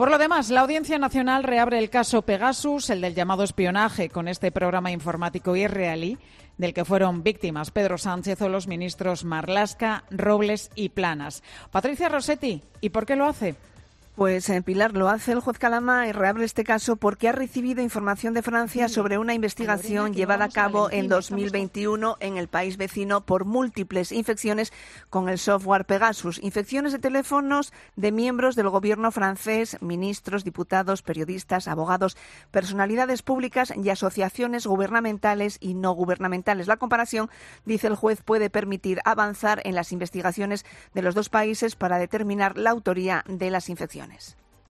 Por lo demás, la Audiencia Nacional reabre el caso Pegasus, el del llamado espionaje con este programa informático israelí, del que fueron víctimas Pedro Sánchez o los ministros Marlaska, Robles y Planas. Patricia Rossetti, ¿y por qué lo hace? Pues Pilar, lo hace el juez Calama y reabre este caso porque ha recibido información de Francia sobre una investigación llevada a cabo en 2021 en el país vecino por múltiples infecciones con el software Pegasus. Infecciones de teléfonos de miembros del gobierno francés, ministros, diputados, periodistas, abogados, personalidades públicas y asociaciones gubernamentales y no gubernamentales. La comparación, dice el juez, puede permitir avanzar en las investigaciones de los dos países para determinar la autoría de las infecciones.